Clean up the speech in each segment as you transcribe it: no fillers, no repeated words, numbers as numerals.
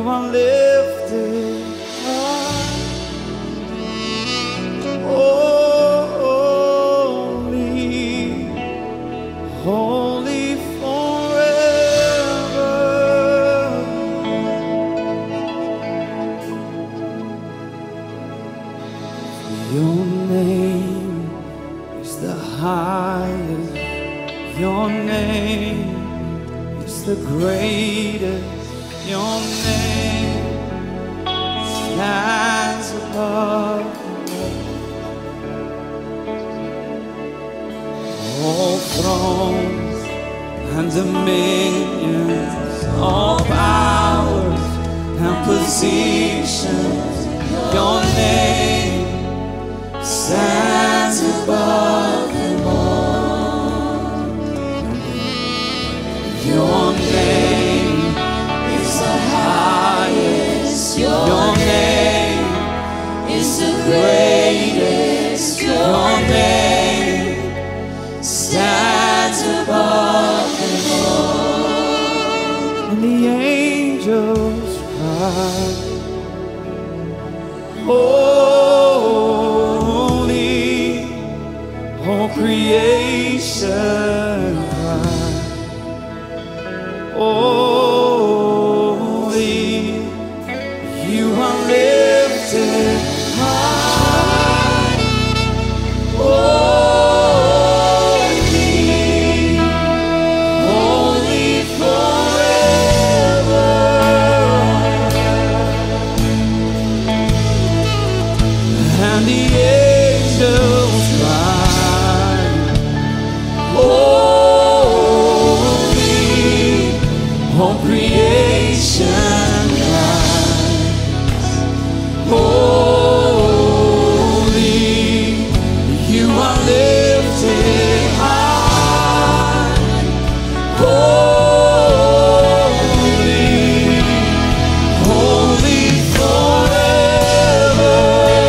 are lifted high. Holy, holy forever. Your name is the highest. Your name is the greatest. Your name stands above all thrones and dominions, all powers and positions. Your name stands above them all. Your name is the highest. Your name is the greatest. Your name stands above them all. And the angels cry, holy, all creation cry, holy, you are lifted high. Holy, holy forever. And the angels cry, holy, all creation cries, holy, you are lifted high. Holy, holy forever,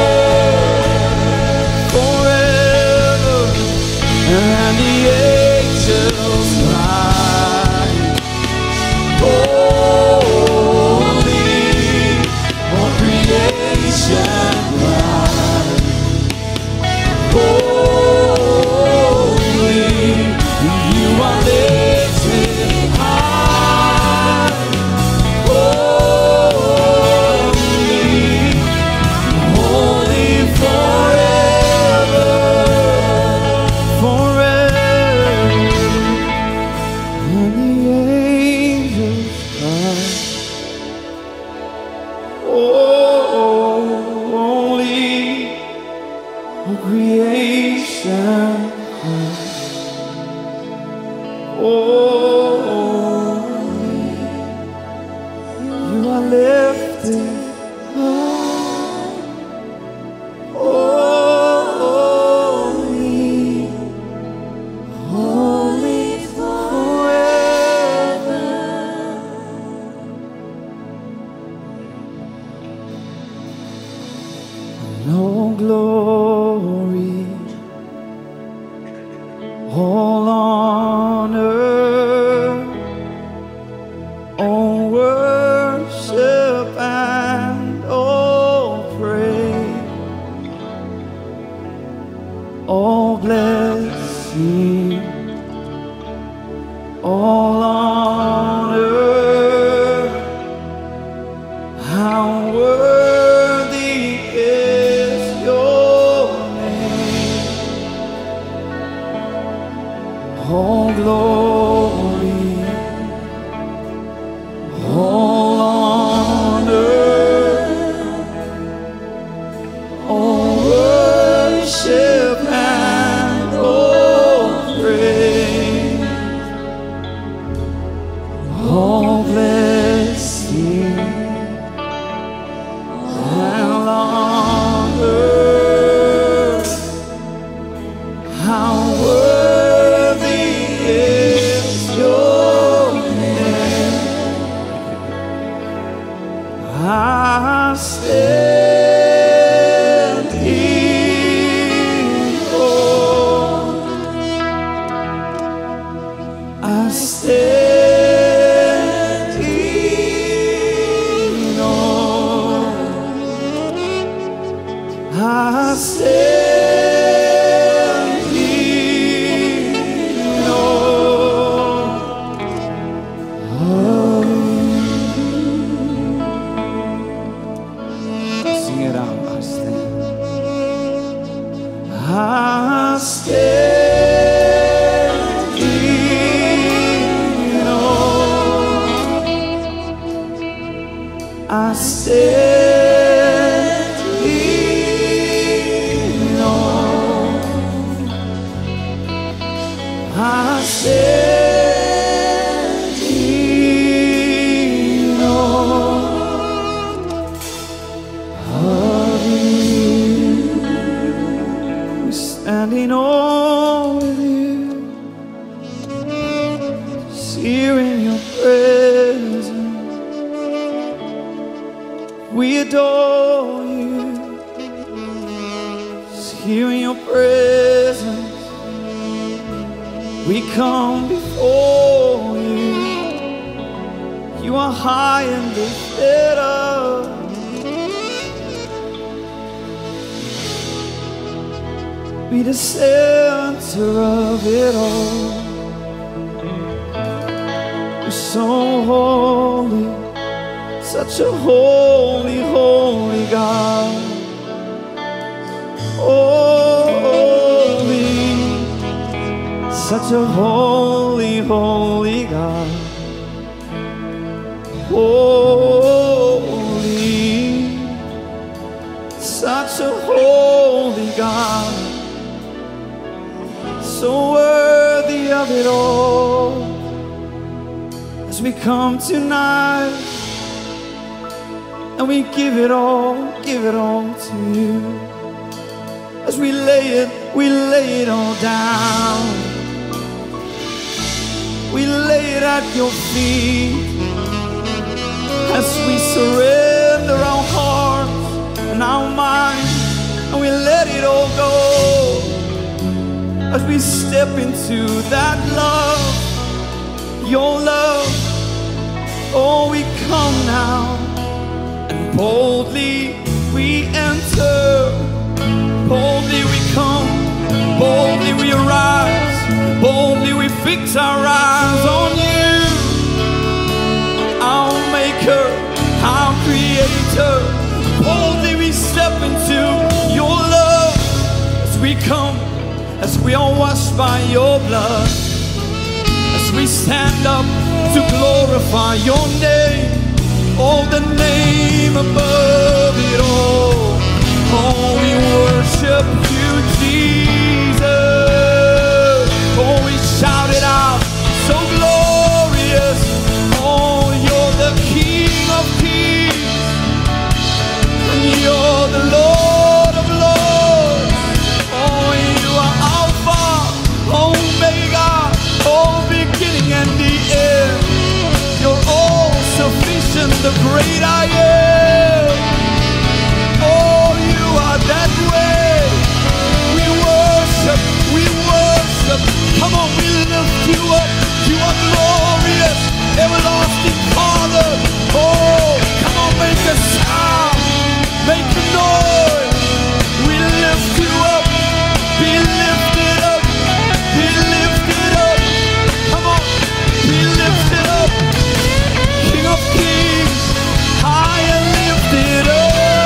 forever. And the angels cry, holy, all creation cries, holy, you are lifted high. Holy, holy forever, forever. And the angels cry, holy, all creation cries, holy, you are lifted high. Holy, holy forever. No glory, all honor, all worship and all praise, all blessing, all honor. How worthy is your name. All glory, all honor, all worship and all praise, all blessing and honor. How worthy is your name. I stand in awe. I stand in standing on. I'm standing on of you. We're standing on with you, just here in your presence. We adore you, just here in your presence. We come before you. You are high and lifted up. Be the center of it all. You're so holy, such a holy, holy God. Holy, such a holy, holy God. Holy, such a holy God. So worthy of it all. As we come tonight and we give it all to you. As we lay it all down. We lay it at your feet. As we surrender our hearts and our minds, and we let it all go. As we step into that love, your love, oh, we come now. And boldly we enter, boldly we come, boldly we arise, boldly we fix our eyes on you, our maker, our creator. Boldly we step into your love. As we come, as we are washed by your blood, as we stand up to glorify your name, oh, the name above it all. Oh, we worship you, Jesus. Oh, we shout it out, so glorious. Oh, you're the King of kings, and you're the Lord of lords. Oh, you are Alpha, Omega, oh, beginning and the end. You're all sufficient, the great I am. Oh, you are that way. We worship, we worship. Come on, we lift you up. You are glorious, everlasting Father. Oh, come on, make a sound, make a noise. We lift you up, be lifted up, be lifted up. Come on, be lifted up. King of kings, high and lifted up.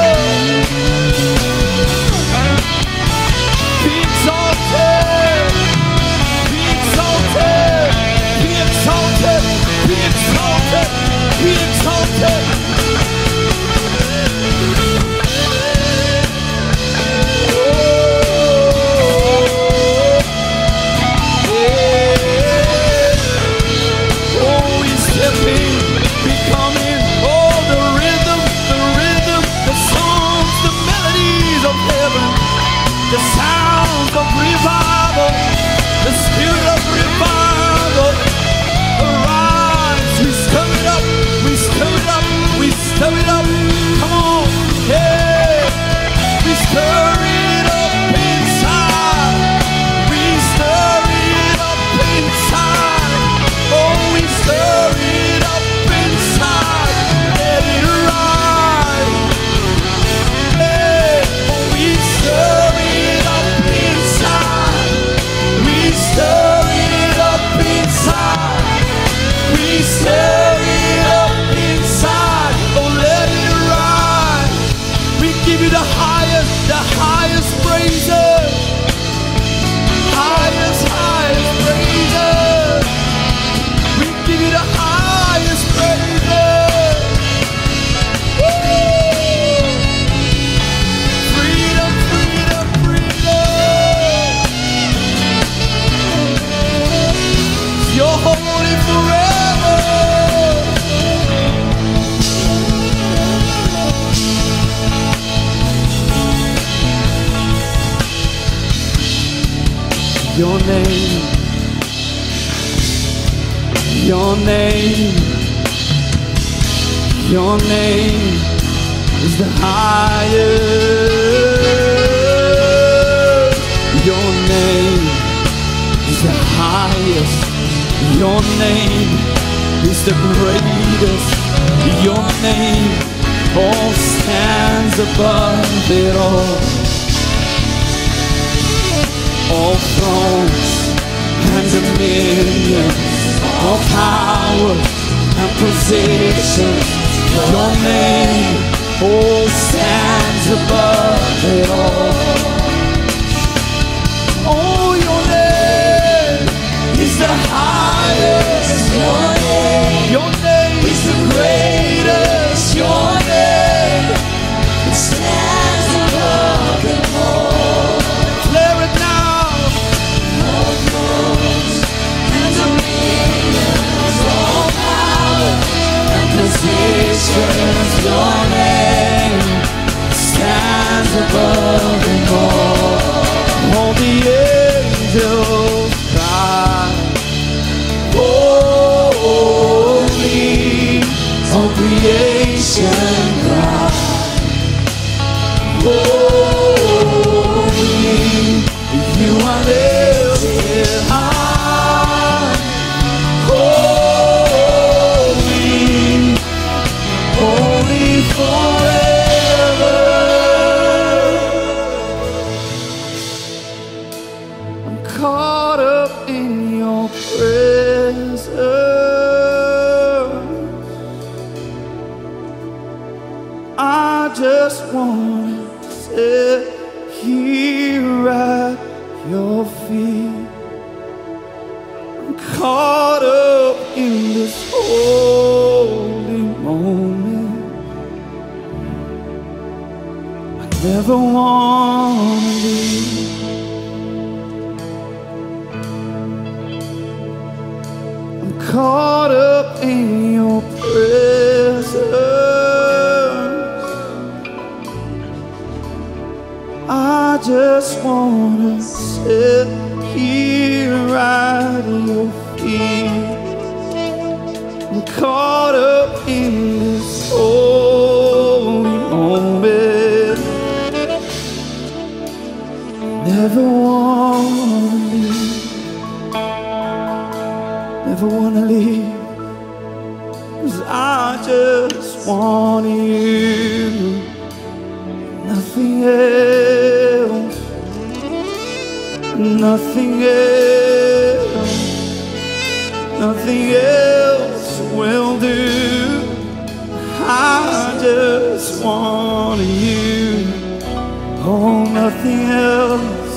Be exalted, be exalted, be exalted, be exalted, be exalted. The sounds of revival, the spirit of revival. Arise, we stir it up, we stir it up, Your name, your name, your name is the highest. Your name is the highest. Your name is the greatest. Your name all stands above it all. All thrones and dominions, all power and positions. Your name all stands above it all. Oh, your name is the highest. Your name is the greatest. Your name stands above them all. Declare it now. All thrones and dominions, all power and positions. Your name stands above them all. All the angels cry, holy. All creation cry, holy. You are lifted high, holy, holy forever. I'm caught up in your presence. I just want to sit here at your feet. I'm caught up in this holy moment. I never want to leave. I'm caught up in your presence. I just wanna sit here at your feet. I'm caught up in this holy moment. Never wanna leave. Never wanna leave. 'Cause I just want you. Nothing else, nothing else, nothing else will do. I just want you. Oh, nothing else,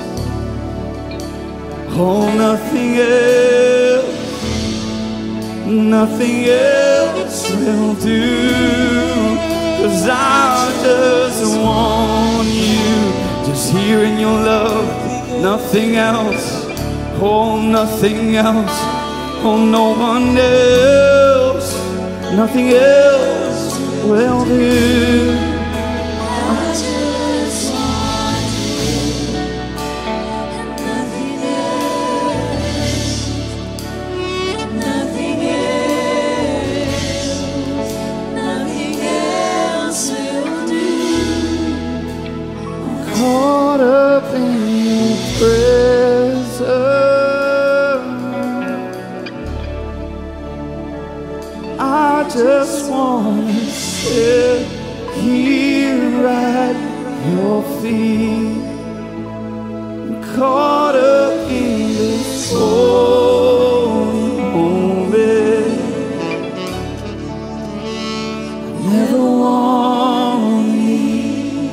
oh, nothing else, nothing else will do. 'Cause I just want you, just here in your love, nothing else, oh, nothing else, oh, no one else, nothing else will do. I just want you, and nothing else, nothing else, nothing else will do. Caught up in your presence, I just want to sit here at your feet. I'm caught up in this holy moment. Never want to leave.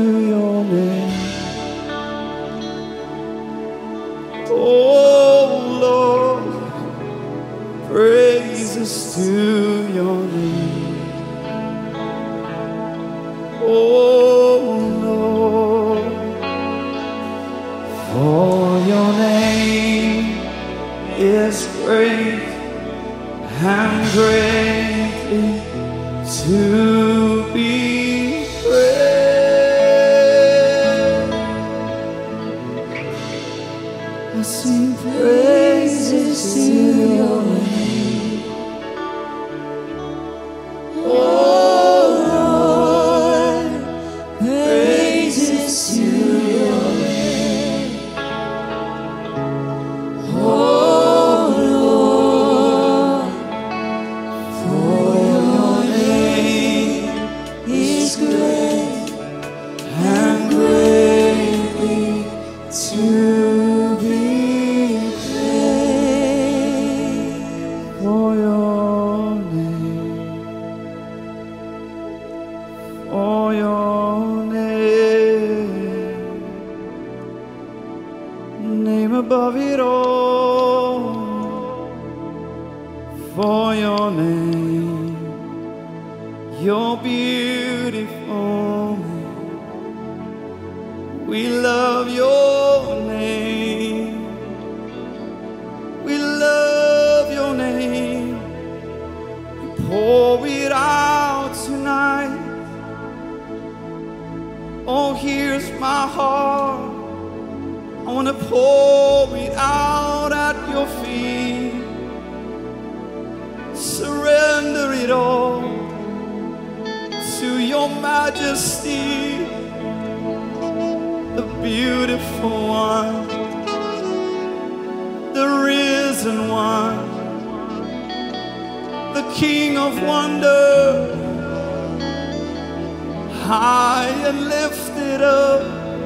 your name. Oh Lord, praises to your name. Oh Lord, for your name is great and greatly to be praised. I sing praises to your name. Oh Lord, praises to your name. Oh Lord, for your name is great and greatly to be praised. For your name above it all. For your name, you're beautiful. We love your name. We love your name. We pour it out tonight. Oh, here's my heart. I want to pour it out at your feet. Surrender it all to your majesty, the beautiful one, the risen one, the King of wonder, high and lifted up.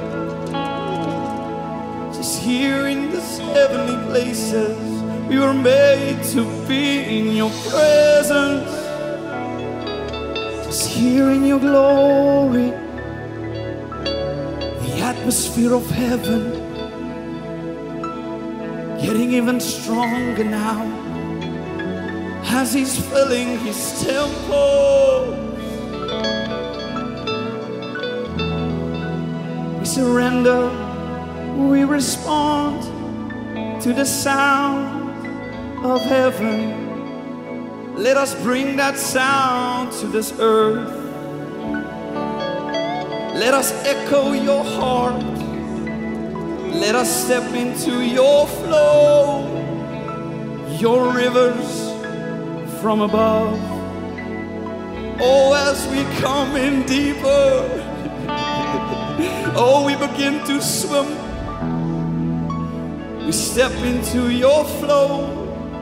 Just here in these heavenly places, we were made to be in your presence. Just here in your glory, the atmosphere of heaven getting even stronger now as he's filling his temple. We surrender, we respond to the sound of heaven. Let us bring that sound to this earth. Let us echo your heart. Let us step into your flow, your rivers from above. Oh, as we come in deeper, oh, we begin to swim. We step into your flow.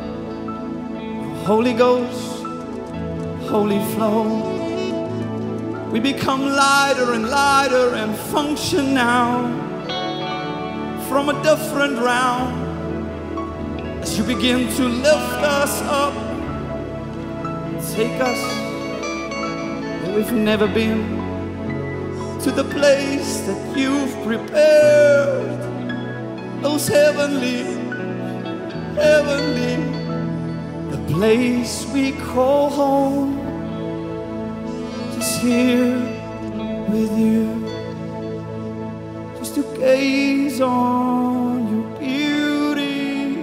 Holy Ghost, holy flow. We become lighter and lighter and function now from a different realm as you begin to lift us up. Take us where we've never been, to the place that you've prepared, those heavenly, the place we call home. Just here with you, just to gaze on your beauty.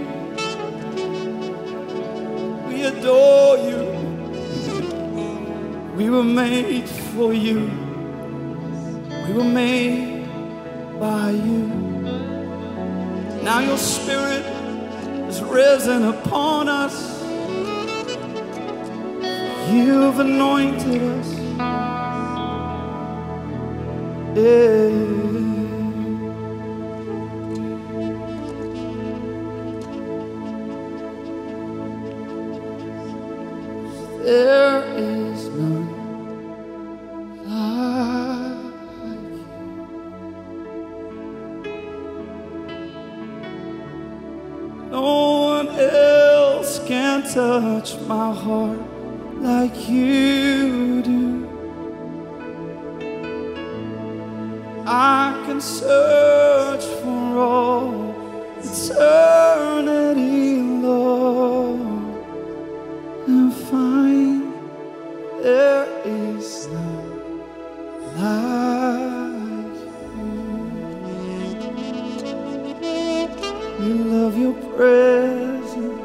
We adore you. We were made for you. We were made by you. Now your spirit is risen upon us. You've anointed us. Yeah. There is none like you. No one else can touch my heart like you do. I can search for all eternity, Lord, and find there is none like you. We love your presence.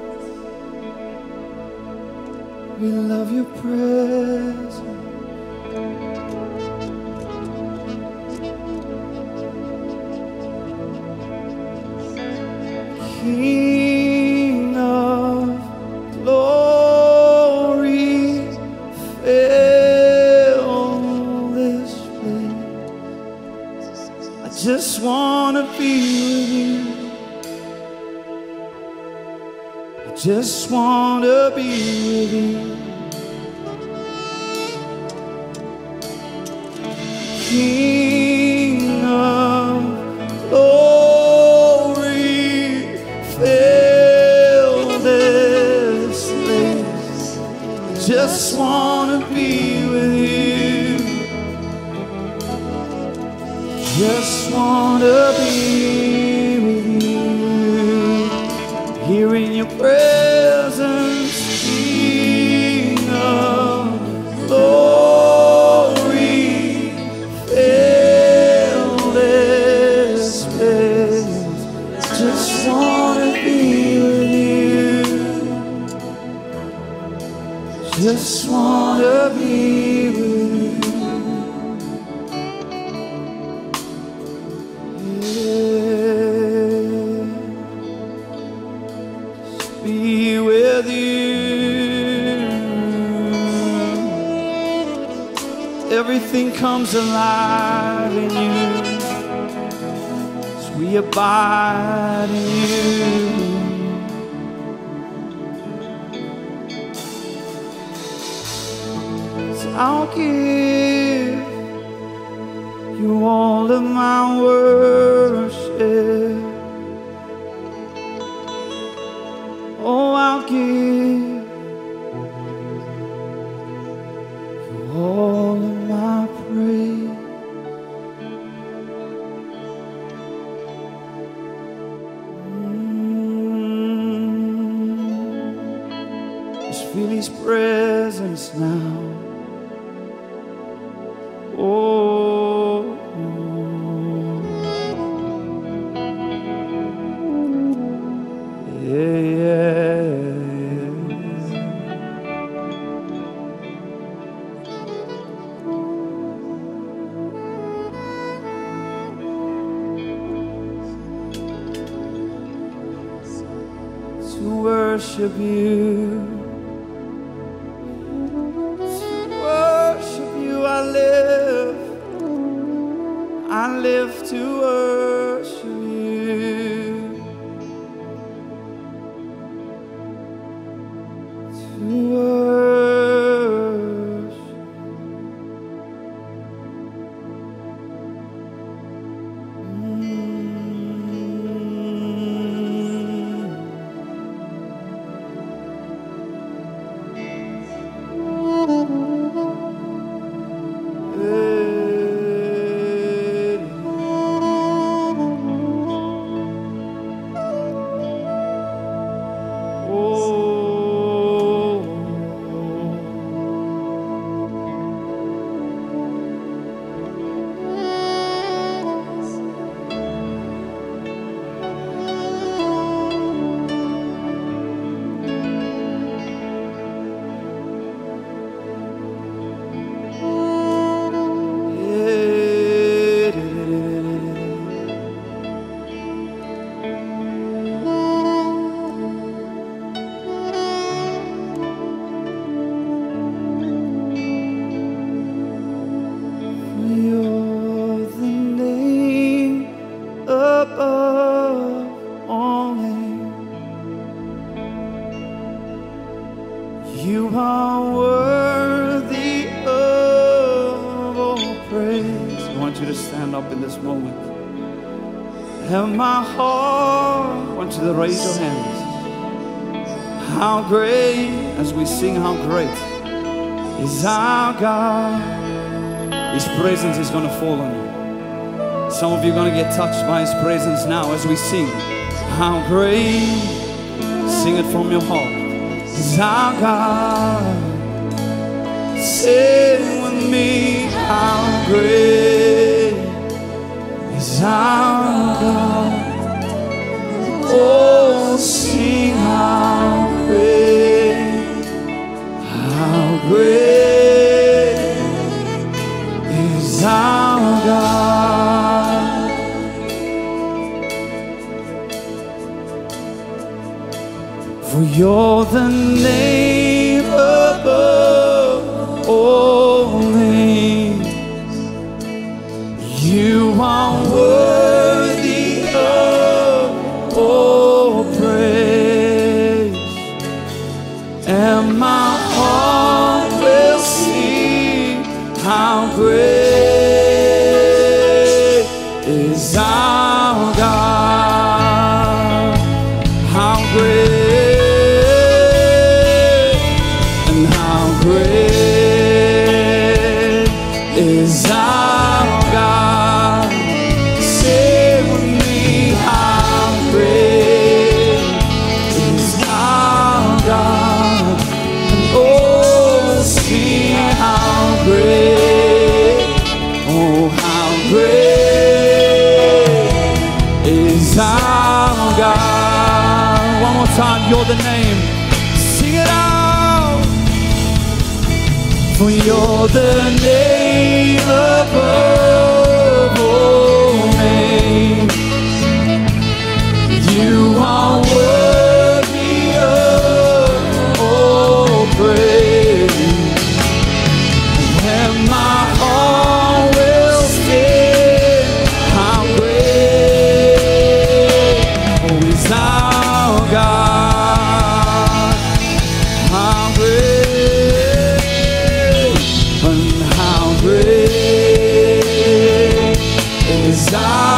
We love your presence. King of glory, fill this place. I just want to be with you. I just want to be with you. King of glory, fill this place. Just wanna be with you. Just wanna be with you. Here in your presence, King of glory, fill this place. Just wanna be with you. Just wanna be with you. Yeah. Just be with you. Everything comes alive in you. We abide in you. So I'll give you all of my worship. Oh, I'll give you all of my praise. Feel His presence now. Oh, yeah, yeah. To worship you. I live to worship you, to worship. You are worthy of all praise. I want you to stand up in this moment. And my heart, I want you to raise your hands. How great, as we sing, how great is our God. His presence is going to fall on you. Some of you are going to get touched by His presence now as we sing. How great, sing it from your heart, is our God. Sing with me, how great is our God. Oh, sing how great is our God. For you're the name above all names. You are worthy of all praise, and my heart will sing how great is our God. How great and how great is our God. Sing with me, how great is our God. And oh, see how great, oh, how great is our God. One more time, you're the name. Sing it out. For you're the name above all names. You are worthy of all praise, and my heart will sing how great, oh, is our God. How great and how great is our